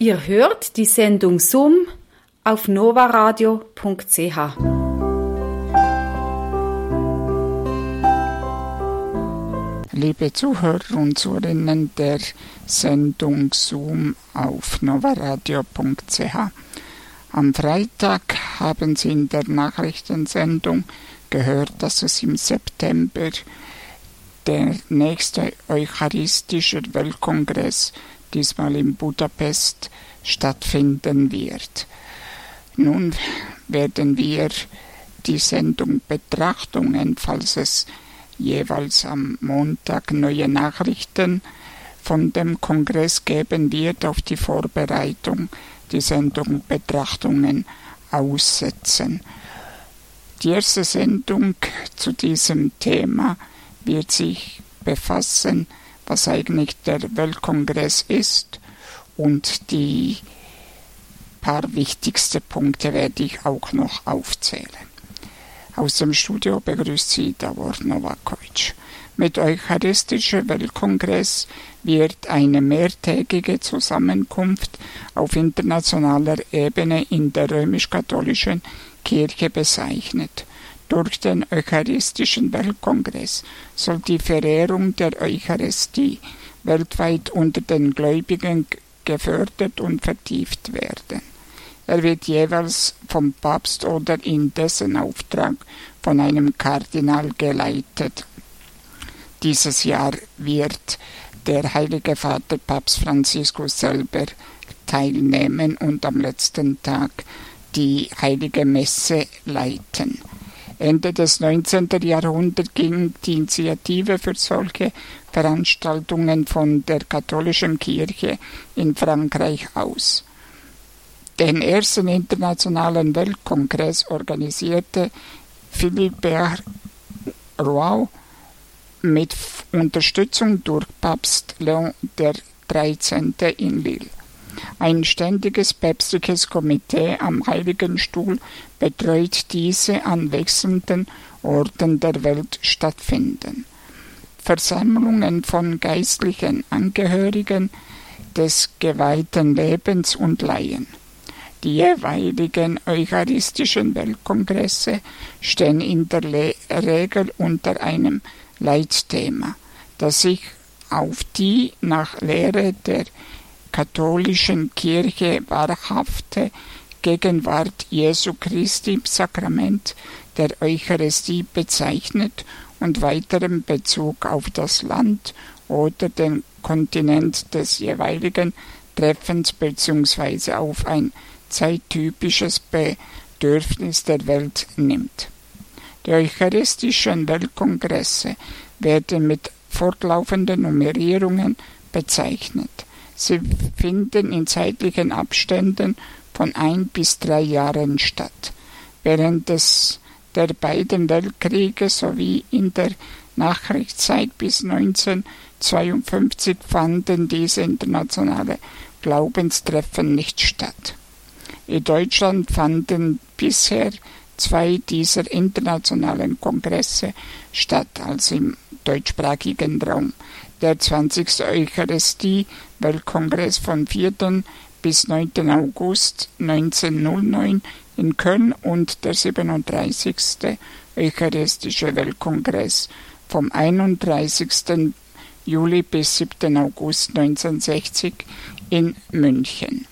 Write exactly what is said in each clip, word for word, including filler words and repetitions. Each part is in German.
Ihr hört die Sendung Summ auf novaradio punkt c h. Liebe Zuhörer und Zuhörerinnen der Sendung Zoom auf novaradio punkt c h. Am Freitag haben Sie in der Nachrichtensendung gehört, dass es im September der nächste Eucharistische Weltkongress, diesmal in Budapest, stattfinden wird. Nun werden wir die Sendung Betrachtungen, falls es jeweils am Montag neue Nachrichten von dem Kongress geben wird, auf die Vorbereitung, die Sendung Betrachtungen aussetzen. Die erste Sendung zu diesem Thema wird sich befassen, was eigentlich der Weltkongress ist, und die paar wichtigste Punkte werde ich auch noch aufzählen. Aus dem Studio begrüßt Sie Davor Novakovic. Mit Eucharistischer Weltkongress wird eine mehrtägige Zusammenkunft auf internationaler Ebene in der römisch-katholischen Kirche bezeichnet. Durch den Eucharistischen Weltkongress soll die Verehrung der Eucharistie weltweit unter den Gläubigen gefördert und vertieft werden. Er wird jeweils vom Papst oder in dessen Auftrag von einem Kardinal geleitet. Dieses Jahr wird der Heilige Vater Papst Franziskus selber teilnehmen und am letzten Tag die Heilige Messe leiten. Ende des neunzehnten Jahrhunderts ging die Initiative für solche Veranstaltungen von der katholischen Kirche in Frankreich aus. Den ersten internationalen Weltkongress organisierte Philibert Roy mit Unterstützung durch Papst Leon der dreizehnte in Lille. Ein ständiges päpstliches Komitee am Heiligen Stuhl betreut diese an wechselnden Orten der Welt stattfinden. Versammlungen von geistlichen Angehörigen des geweihten Lebens und Laien. Die jeweiligen Eucharistischen Weltkongresse stehen in der Le- Regel unter einem Leitthema, das sich auf die nach Lehre der katholischen Kirche wahrhafte Gegenwart Jesu Christi im Sakrament der Eucharistie bezeichnet und weiteren Bezug auf das Land oder den Kontinent des jeweiligen Treffens bzw. auf ein zeittypisches Bedürfnis der Welt nimmt. Die Eucharistischen Weltkongresse werden mit fortlaufenden Nummerierungen bezeichnet. Sie finden in zeitlichen Abständen von ein bis drei Jahren statt. Während des, der beiden Weltkriege sowie in der Nachkriegszeit bis neunzehnhundertzweiundfünfzig fanden diese internationale Glaubenstreffen nicht statt. In Deutschland fanden bisher zwei dieser internationalen Kongresse statt, also im deutschsprachigen Raum. Der zwanzigste Eucharistie-Weltkongress von vierten bis neunten August neunzehnhundertneun in Köln und der siebenunddreißigste Eucharistische Weltkongress vom einunddreißigsten Juli bis siebten August neunzehnhundertsechzig in München.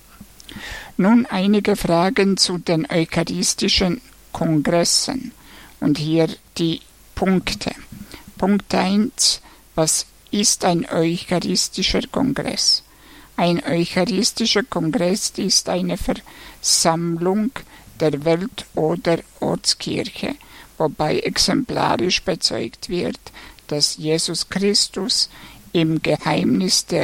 Nun einige Fragen zu den Eucharistischen Kongressen und hier die Punkte. Punkt eins. Was ist ein Eucharistischer Kongress? Ein Eucharistischer Kongress ist eine Versammlung der Welt- oder Ortskirche, wobei exemplarisch bezeugt wird, dass Jesus Christus im Geheimnis der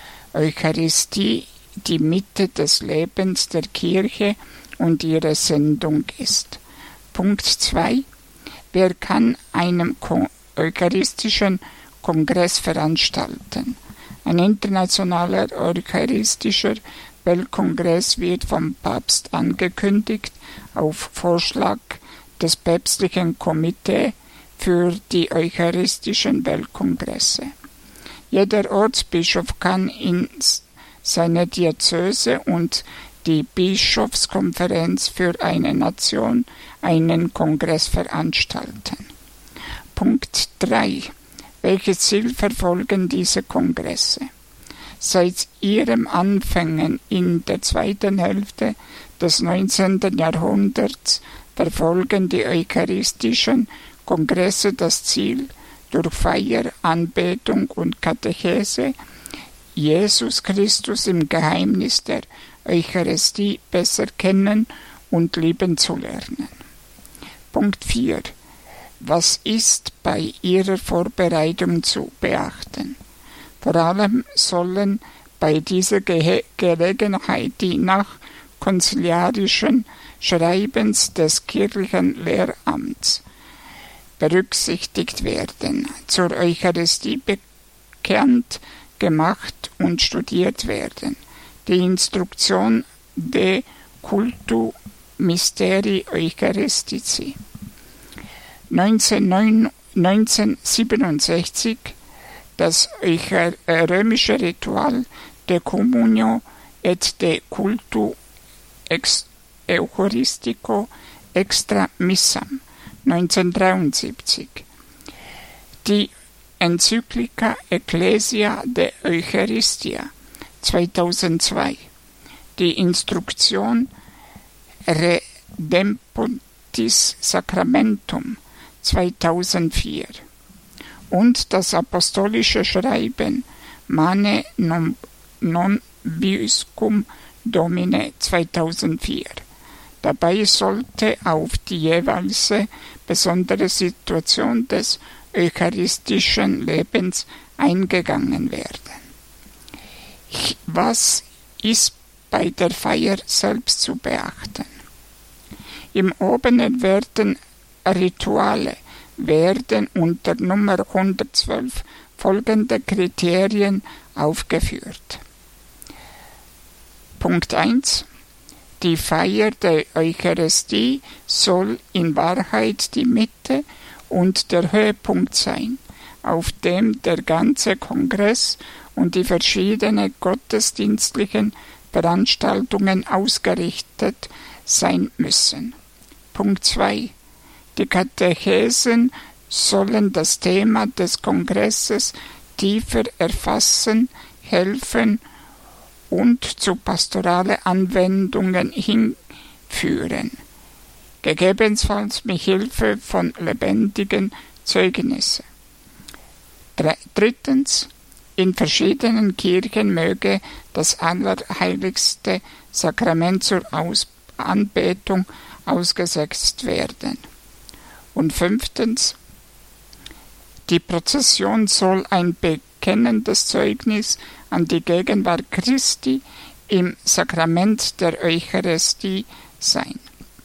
Eucharistie die Mitte des Lebens der Kirche und ihre Sendung ist. Punkt zwei. Wer kann einen Eucharistischen Kongress veranstalten? Ein internationaler Eucharistischer Weltkongress wird vom Papst angekündigt auf Vorschlag des päpstlichen Komitees für die Eucharistischen Weltkongresse. Jeder Ortsbischof kann ins seine Diözese und die Bischofskonferenz für eine Nation einen Kongress veranstalten. Punkt drei. Welches Ziel verfolgen diese Kongresse? Seit ihrem Anfängen in der zweiten Hälfte des neunzehnten Jahrhunderts verfolgen die eucharistischen Kongresse das Ziel, durch Feier, Anbetung und Katechese Jesus Christus im Geheimnis der Eucharistie besser kennen und lieben zu lernen. Punkt vier. Was ist bei ihrer Vorbereitung zu beachten? Vor allem sollen bei dieser Ge- Gelegenheit die nach konziliarischen Schreibens des Kirchenlehramts berücksichtigt werden, zur Eucharistie bekannt gemacht und studiert werden. Die Instruktion De Cultu Mysteri Eucharistici. neunzehnhundertsiebenundsechzig das Euchar- äh, römische Ritual de Communio et de Cultu ex- Eucharistico extra Missam. neunzehnhundertdreiundsiebzig die Enzyklika Ecclesia de Eucharistia zweitausendzwei, die Instruktion Redemptionis Sacramentum zweitausendvier und das apostolische Schreiben Mane non, non Viscum Domine zweitausendvier. Dabei sollte auf die jeweilige besondere Situation des eucharistischen Lebens eingegangen werden. Was ist bei der Feier selbst zu beachten? Im oben erwähnten Rituale werden unter Nummer hundertzwölf folgende Kriterien aufgeführt. Punkt eins. Die Feier der Eucharistie soll in Wahrheit die Mitte und der Höhepunkt sein, auf dem der ganze Kongress und die verschiedenen gottesdienstlichen Veranstaltungen ausgerichtet sein müssen. Punkt zwei. Die Katechesen sollen das Thema des Kongresses tiefer erfassen, helfen und zu pastoralen Anwendungen hinführen, gegebenenfalls mit Hilfe von lebendigen Zeugnissen. Drittens. In verschiedenen Kirchen möge das Allerheiligste Sakrament zur Aus- Anbetung ausgesetzt werden. Und fünftens. Die Prozession soll ein bekennendes Zeugnis an die Gegenwart Christi im Sakrament der Eucharistie sein.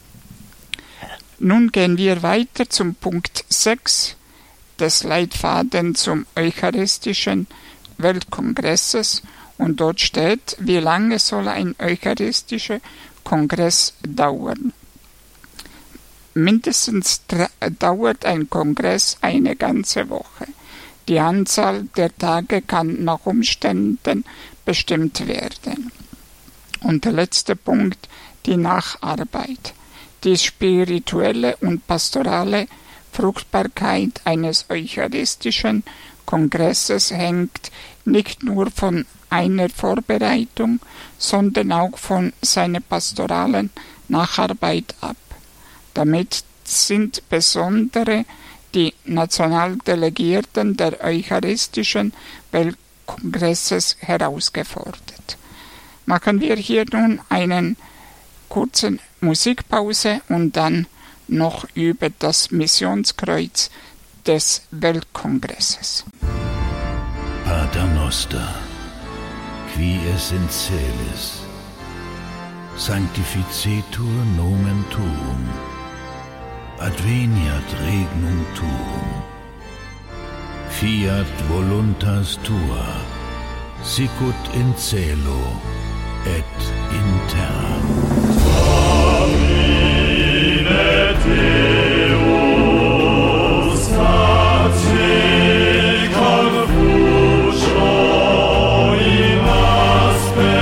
Nun gehen wir weiter zum Punkt sechs des Leitfadens zum Eucharistischen Weltkongresses und dort steht, wie lange soll ein Eucharistischer Kongress dauern. Mindestens dauert ein Kongress eine ganze Woche. Die Anzahl der Tage kann nach Umständen bestimmt werden. Und der letzte Punkt, die Nacharbeit. Die spirituelle und pastorale Fruchtbarkeit eines eucharistischen Kongresses hängt nicht nur von einer Vorbereitung, sondern auch von seiner pastoralen Nacharbeit ab. Damit sind besonders die Nationaldelegierten der Eucharistischen Weltkongresses herausgefordert. Machen wir hier nun einen kurzen Musikpause und dann noch über das Missionskreuz des Weltkongresses. Pater Noster, qui es in celis, sanctificetur nomen tuum, adveniat regnum tuum, fiat voluntas tua, sicut in cielo et in terra. Domine Deus, pace confuso in aspe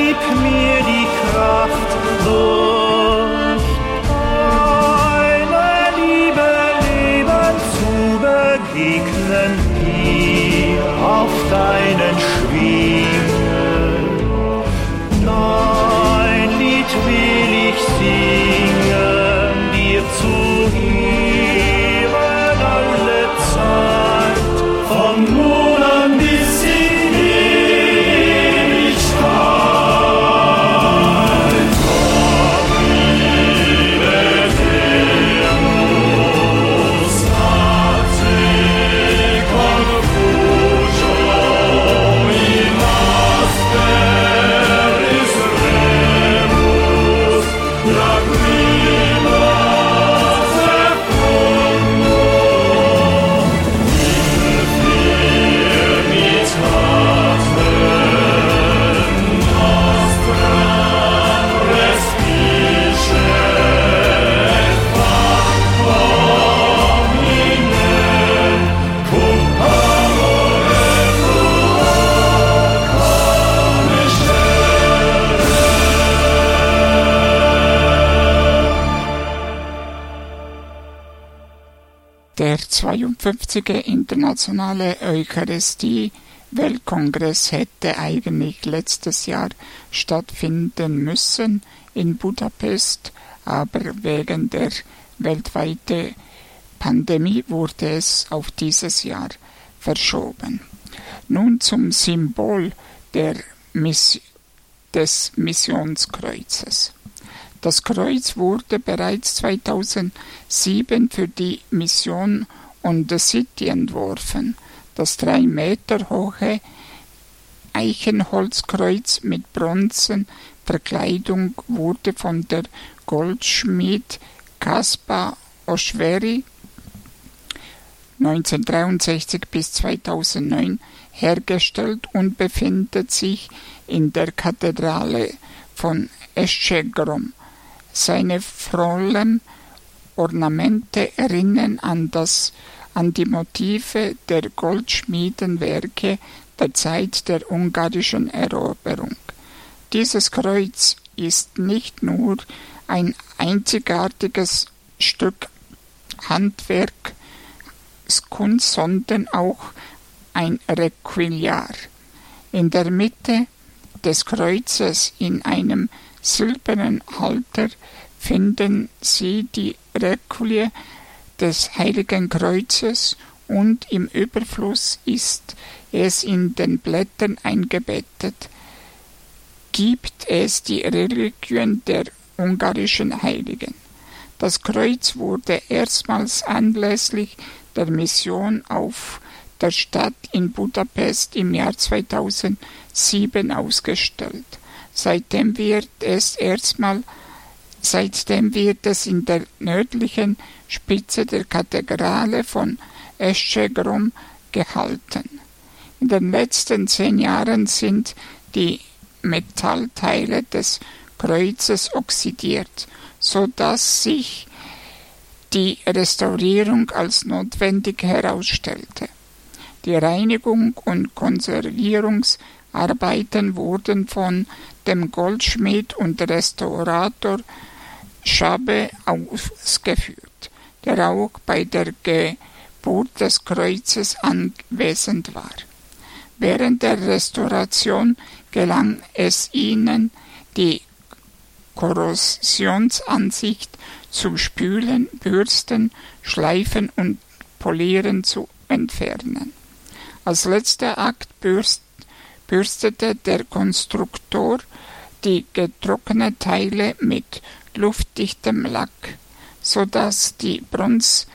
gib mir die Kraft, durch deine Liebe Leben zu begegnen, hier auf deinen Schwingen. Dein Lied will ich singen, dir zu Ehren alle Zeit, von nun an bis in Ewigkeit. Gott liebe Deus, Nazi, Confucio, in Asteris Rebus, Lacrimas secundum, Infirmitatem nostram respice, et fac Domine, cum amore tuo commiscere. Der zweiundfünfzigste Internationale Eucharistie-Weltkongress hätte eigentlich letztes Jahr stattfinden müssen in Budapest, aber wegen der weltweiten Pandemie wurde es auf dieses Jahr verschoben. Nun zum Symbol der Miss- des Missionskreuzes. Das Kreuz wurde bereits zweitausendsieben für die Mission on the City entworfen. Das drei Meter hohe Eichenholzkreuz mit Bronzenverkleidung wurde von der Goldschmied Kaspar Oschweri neunzehnhundertdreiundsechzig bis zweitausendneun hergestellt und befindet sich in der Kathedrale von Eszegrom. Seine frohen Ornamente erinnern an, das, an die Motive der Goldschmiedenwerke der Zeit der ungarischen Eroberung. Dieses Kreuz ist nicht nur ein einzigartiges Stück Handwerkskunst, sondern auch ein Reliquiar. In der Mitte des Kreuzes in einem silbernen Halter finden Sie die Reliquie des Heiligen Kreuzes und im Überfluss ist es in den Blättern eingebettet. Gibt es die Reliquien der ungarischen Heiligen. Das Kreuz wurde erstmals anlässlich der Mission auf der Stadt in Budapest im Jahr zweitausendsieben ausgestellt. Seitdem wird es erstmal, seitdem wird es in der nördlichen Spitze der Kathedrale von Eszegrom gehalten. In den letzten zehn Jahren sind die Metallteile des Kreuzes oxidiert, so dass sich die Restaurierung als notwendig herausstellte. Die Reinigung und Konservierungsarbeiten wurden von dem Goldschmied und Restaurator Schabe ausgeführt, der auch bei der Geburt des Kreuzes anwesend war. Während der Restauration gelang es ihnen, die Korrosionsansicht zu spülen, bürsten, schleifen und polieren zu entfernen. Als letzter Akt bürst, bürstete der Konstruktor die getrockneten Teile mit luftdichtem Lack, sodass die Bronz,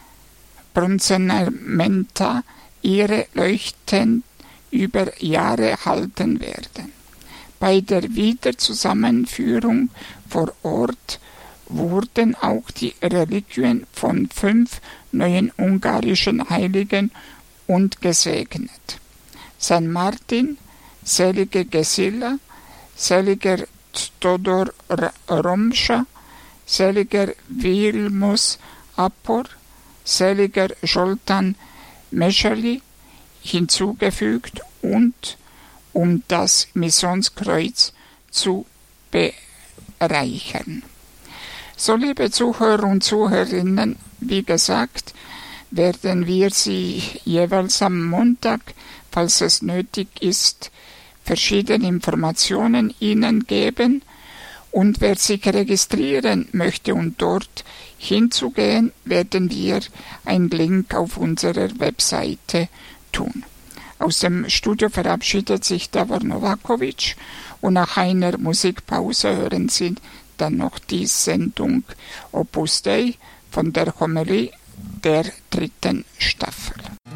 Bronzenementa ihre Leuchten über Jahre halten werden. Bei der Wiederzusammenführung vor Ort wurden auch die Reliquien von fünf neuen ungarischen Heiligen und gesegnet. Sankt Martin, seliger Gesilla, seliger Todor Romscha, seliger Vilmus Apor, seliger Zoltán Meseli hinzugefügt und um das Missionskreuz zu bereichern. So, liebe Zuhörer und Zuhörerinnen, wie gesagt, werden wir Sie jeweils am Montag, falls es nötig ist, verschiedene Informationen Ihnen geben. Und wer sich registrieren möchte und dort hinzugehen, werden wir einen Link auf unserer Webseite tun. Aus dem Studio verabschiedet sich Davor Novakovic und nach einer Musikpause hören Sie dann noch die Sendung Opus Dei von der Homilie der dritten Staffel.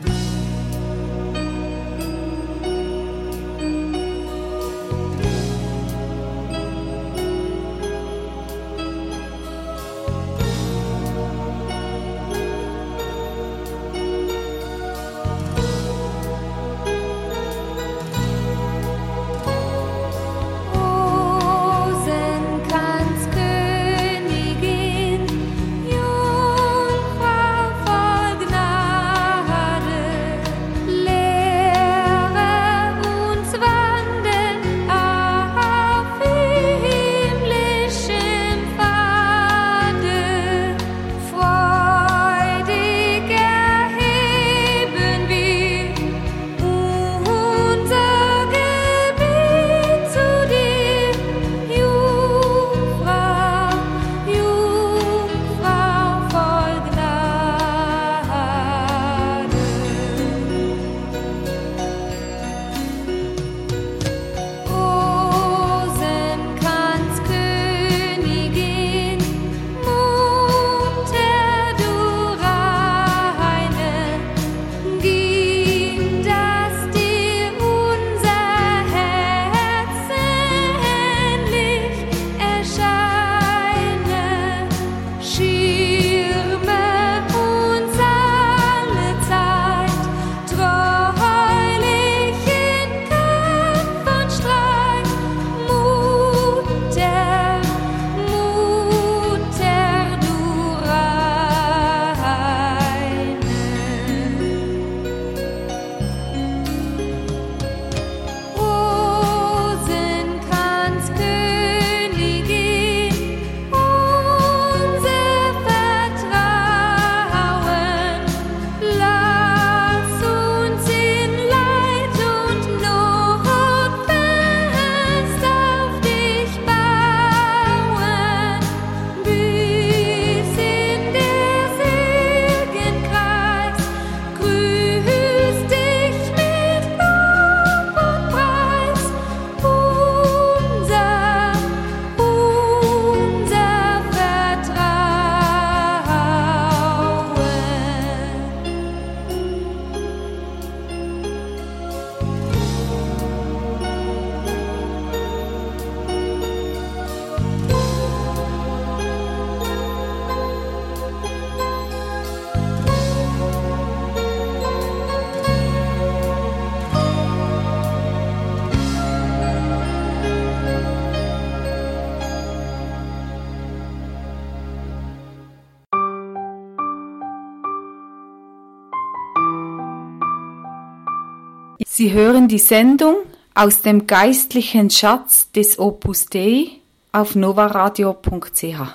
Sie hören die Sendung aus dem geistlichen Schatz des Opus Dei auf novaradio punkt c h.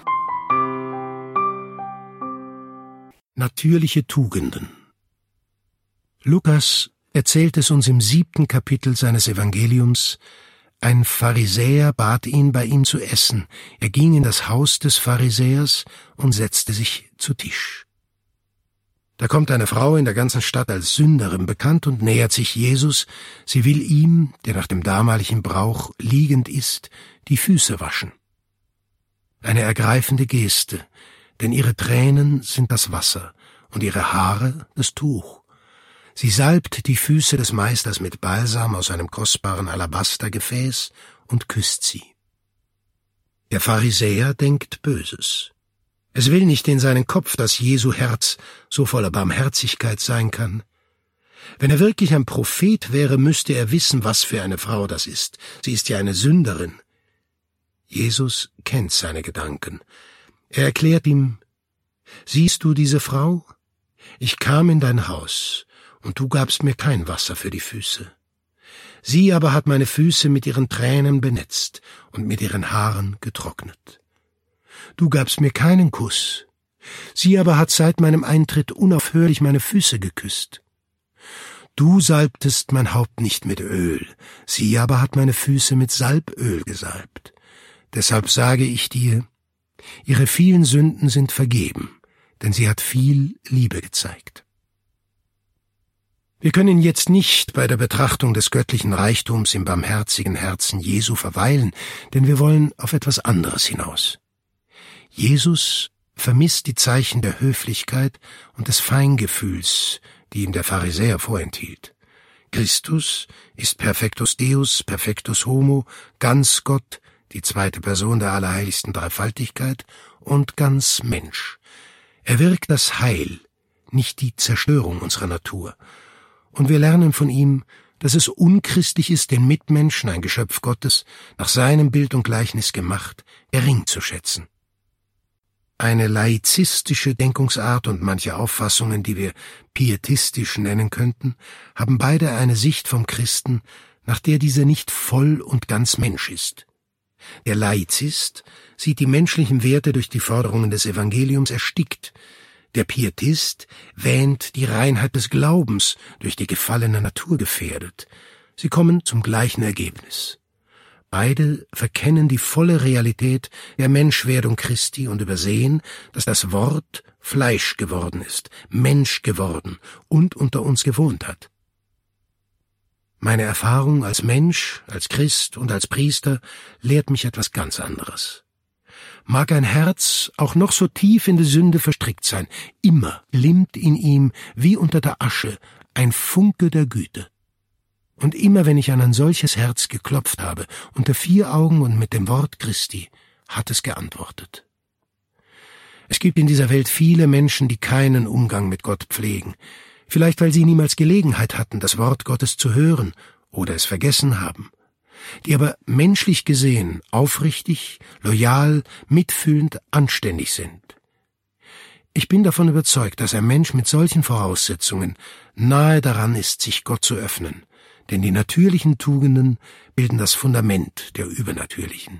Natürliche Tugenden. Lukas erzählt es uns im siebten Kapitel seines Evangeliums: Ein Pharisäer bat ihn, bei ihm zu essen. Er ging in das Haus des Pharisäers und setzte sich zu Tisch. Da kommt eine Frau in der ganzen Stadt als Sünderin bekannt und nähert sich Jesus. Sie will ihm, der nach dem damaligen Brauch liegend ist, die Füße waschen. Eine ergreifende Geste, denn ihre Tränen sind das Wasser und ihre Haare das Tuch. Sie salbt die Füße des Meisters mit Balsam aus einem kostbaren Alabastergefäß und küsst sie. Der Pharisäer denkt Böses. Es will nicht in seinen Kopf, dass Jesu Herz so voller Barmherzigkeit sein kann. Wenn er wirklich ein Prophet wäre, müsste er wissen, was für eine Frau das ist. Sie ist ja eine Sünderin. Jesus kennt seine Gedanken. Er erklärt ihm: Siehst du diese Frau? Ich kam in dein Haus, und du gabst mir kein Wasser für die Füße. Sie aber hat meine Füße mit ihren Tränen benetzt und mit ihren Haaren getrocknet. Du gabst mir keinen Kuss. Sie aber hat seit meinem Eintritt unaufhörlich meine Füße geküsst. Du salbtest mein Haupt nicht mit Öl, sie aber hat meine Füße mit Salböl gesalbt. Deshalb sage ich dir, ihre vielen Sünden sind vergeben, denn sie hat viel Liebe gezeigt. Wir können jetzt nicht bei der Betrachtung des göttlichen Reichtums im barmherzigen Herzen Jesu verweilen, denn wir wollen auf etwas anderes hinaus. Jesus vermisst die Zeichen der Höflichkeit und des Feingefühls, die ihm der Pharisäer vorenthielt. Christus ist perfectus Deus, perfectus homo, ganz Gott, die zweite Person der allerheiligsten Dreifaltigkeit, und ganz Mensch. Er wirkt das Heil, nicht die Zerstörung unserer Natur. Und wir lernen von ihm, dass es unchristlich ist, den Mitmenschen, ein Geschöpf Gottes, nach seinem Bild und Gleichnis gemacht, gering zu schätzen. Eine laizistische Denkungsart und manche Auffassungen, die wir pietistisch nennen könnten, haben beide eine Sicht vom Christen, nach der dieser nicht voll und ganz Mensch ist. Der Laizist sieht die menschlichen Werte durch die Forderungen des Evangeliums erstickt. Der Pietist wähnt die Reinheit des Glaubens durch die gefallene Natur gefährdet. Sie kommen zum gleichen Ergebnis. Beide verkennen die volle Realität der Menschwerdung Christi und übersehen, dass das Wort Fleisch geworden ist, Mensch geworden und unter uns gewohnt hat. Meine Erfahrung als Mensch, als Christ und als Priester lehrt mich etwas ganz anderes. Mag ein Herz auch noch so tief in die Sünde verstrickt sein, immer glimmt in ihm wie unter der Asche ein Funke der Güte. Und immer wenn ich an ein solches Herz geklopft habe, unter vier Augen und mit dem Wort Christi, hat es geantwortet. Es gibt in dieser Welt viele Menschen, die keinen Umgang mit Gott pflegen, vielleicht weil sie niemals Gelegenheit hatten, das Wort Gottes zu hören oder es vergessen haben, die aber menschlich gesehen aufrichtig, loyal, mitfühlend, anständig sind. Ich bin davon überzeugt, dass ein Mensch mit solchen Voraussetzungen nahe daran ist, sich Gott zu öffnen, denn die natürlichen Tugenden bilden das Fundament der übernatürlichen.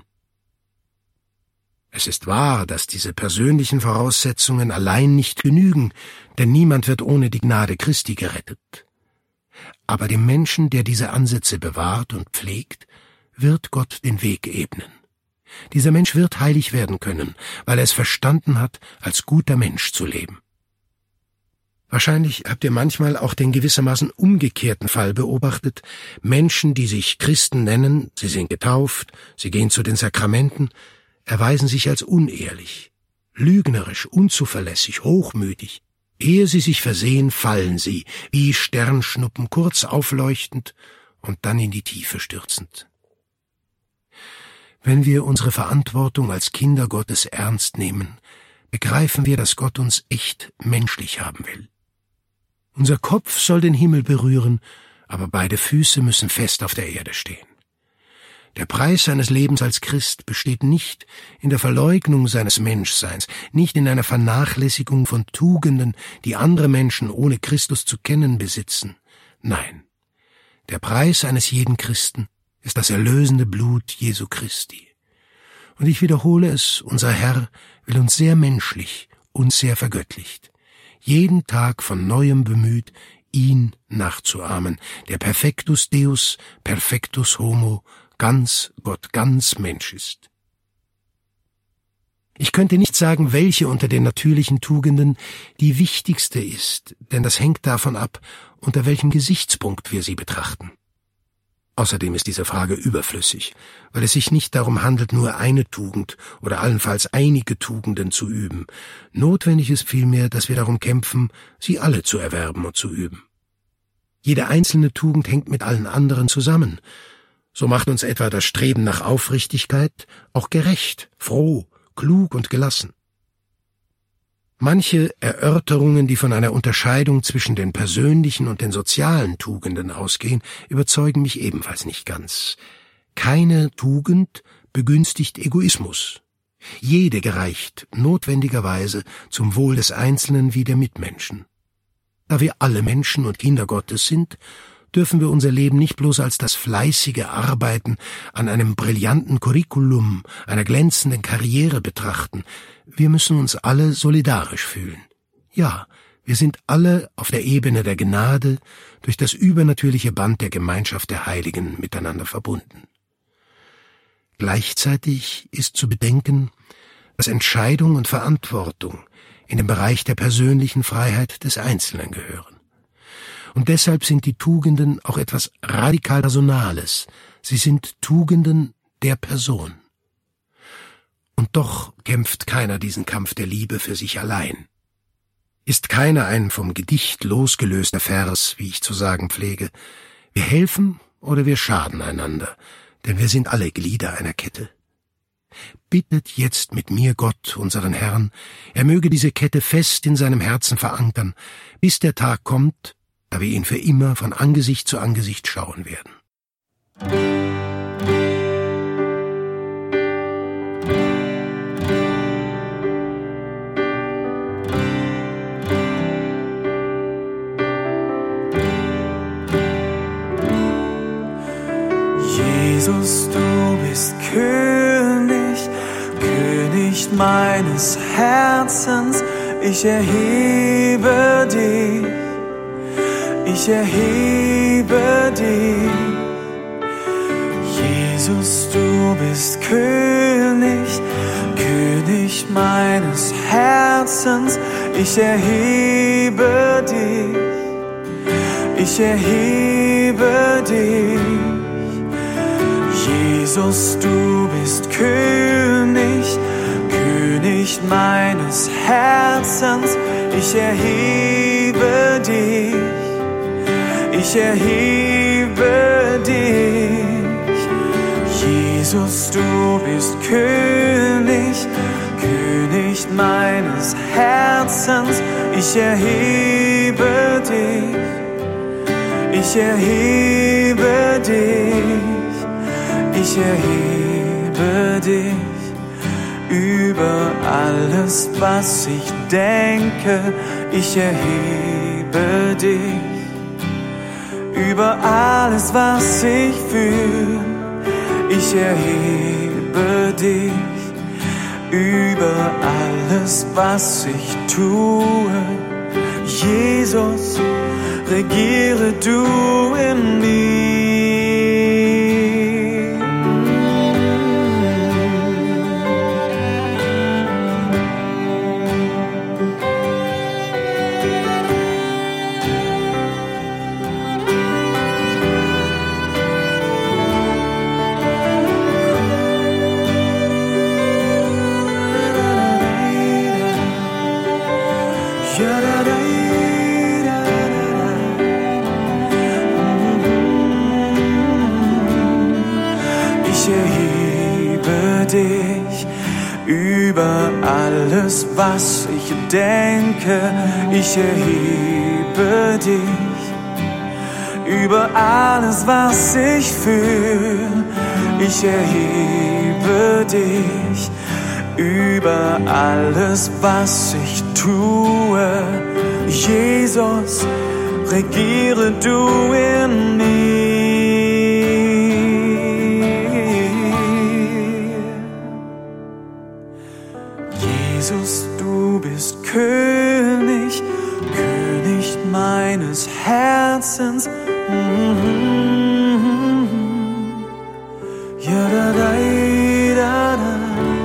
Es ist wahr, dass diese persönlichen Voraussetzungen allein nicht genügen, denn niemand wird ohne die Gnade Christi gerettet. Aber dem Menschen, der diese Ansätze bewahrt und pflegt, wird Gott den Weg ebnen. Dieser Mensch wird heilig werden können, weil er es verstanden hat, als guter Mensch zu leben. Wahrscheinlich habt ihr manchmal auch den gewissermaßen umgekehrten Fall beobachtet. Menschen, die sich Christen nennen, sie sind getauft, sie gehen zu den Sakramenten, erweisen sich als unehrlich, lügnerisch, unzuverlässig, hochmütig. Ehe sie sich versehen, fallen sie, wie Sternschnuppen, kurz aufleuchtend und dann in die Tiefe stürzend. Wenn wir unsere Verantwortung als Kinder Gottes ernst nehmen, begreifen wir, dass Gott uns echt menschlich haben will. Unser Kopf soll den Himmel berühren, aber beide Füße müssen fest auf der Erde stehen. Der Preis seines Lebens als Christ besteht nicht in der Verleugnung seines Menschseins, nicht in einer Vernachlässigung von Tugenden, die andere Menschen ohne Christus zu kennen besitzen. Nein, der Preis eines jeden Christen ist das erlösende Blut Jesu Christi. Und ich wiederhole es, unser Herr will uns sehr menschlich und sehr vergöttlicht, jeden Tag von Neuem bemüht, ihn nachzuahmen, der perfectus Deus, perfectus homo, ganz Gott, ganz Mensch ist. Ich könnte nicht sagen, welche unter den natürlichen Tugenden die wichtigste ist, denn das hängt davon ab, unter welchem Gesichtspunkt wir sie betrachten. Außerdem ist diese Frage überflüssig, weil es sich nicht darum handelt, nur eine Tugend oder allenfalls einige Tugenden zu üben. Notwendig ist vielmehr, dass wir darum kämpfen, sie alle zu erwerben und zu üben. Jede einzelne Tugend hängt mit allen anderen zusammen. So macht uns etwa das Streben nach Aufrichtigkeit auch gerecht, froh, klug und gelassen. Manche Erörterungen, die von einer Unterscheidung zwischen den persönlichen und den sozialen Tugenden ausgehen, überzeugen mich ebenfalls nicht ganz. Keine Tugend begünstigt Egoismus. Jede gereicht notwendigerweise zum Wohl des Einzelnen wie der Mitmenschen. Da wir alle Menschen und Kinder Gottes sind, dürfen wir unser Leben nicht bloß als das fleißige Arbeiten an einem brillanten Curriculum, einer glänzenden Karriere betrachten. Wir müssen uns alle solidarisch fühlen. Ja, wir sind alle auf der Ebene der Gnade durch das übernatürliche Band der Gemeinschaft der Heiligen miteinander verbunden. Gleichzeitig ist zu bedenken, dass Entscheidung und Verantwortung in den Bereich der persönlichen Freiheit des Einzelnen gehören. Und deshalb sind die Tugenden auch etwas radikal Personales. Sie sind Tugenden der Person. Und doch kämpft keiner diesen Kampf der Liebe für sich allein. Ist keiner ein vom Gedicht losgelöster Vers, wie ich zu sagen pflege. Wir helfen oder wir schaden einander, denn wir sind alle Glieder einer Kette. Bittet jetzt mit mir Gott, unseren Herrn, er möge diese Kette fest in seinem Herzen verankern, bis der Tag kommt, da wir ihn für immer von Angesicht zu Angesicht schauen werden. Jesus, du bist König, König meines Herzens, ich erhebe dich, ich erhebe dich. Jesus, du bist König, König meines Herzens, ich erhebe dich, ich erhebe dich. Jesus, du bist König, König meines Herzens, ich erhebe dich, ich erhebe dich. Jesus, du bist König, König meines Herzens, ich erhebe dich, ich erhebe dich. Ich erhebe dich über alles, was ich denke. Ich erhebe dich über alles, was ich fühle. Ich erhebe dich über alles, was ich tue. Jesus, regiere du in mir. Über alles, was ich denke, ich erhebe dich. Über alles, was ich fühle, ich erhebe dich. Über alles, was ich tue, Jesus, regiere du in mir. Jesus, du bist König, König meines Herzens. Ja, da, da, da, da.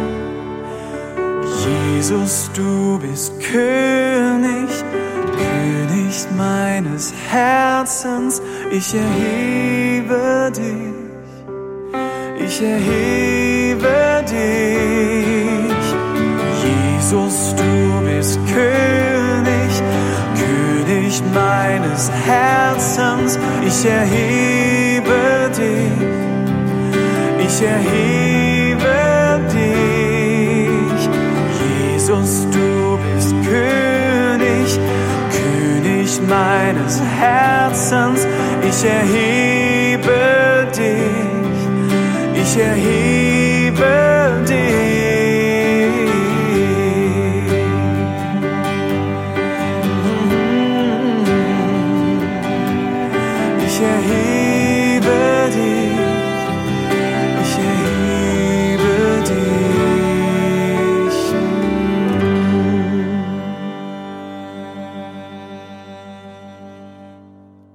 Jesus, du bist König, König meines Herzens. Ich erhebe dich, ich erhebe dich. Jesus, du bist König, König meines Herzens. Ich erhebe dich, ich erhebe dich. Jesus, du bist König, König meines Herzens. Ich erhebe dich, ich erhebe dich.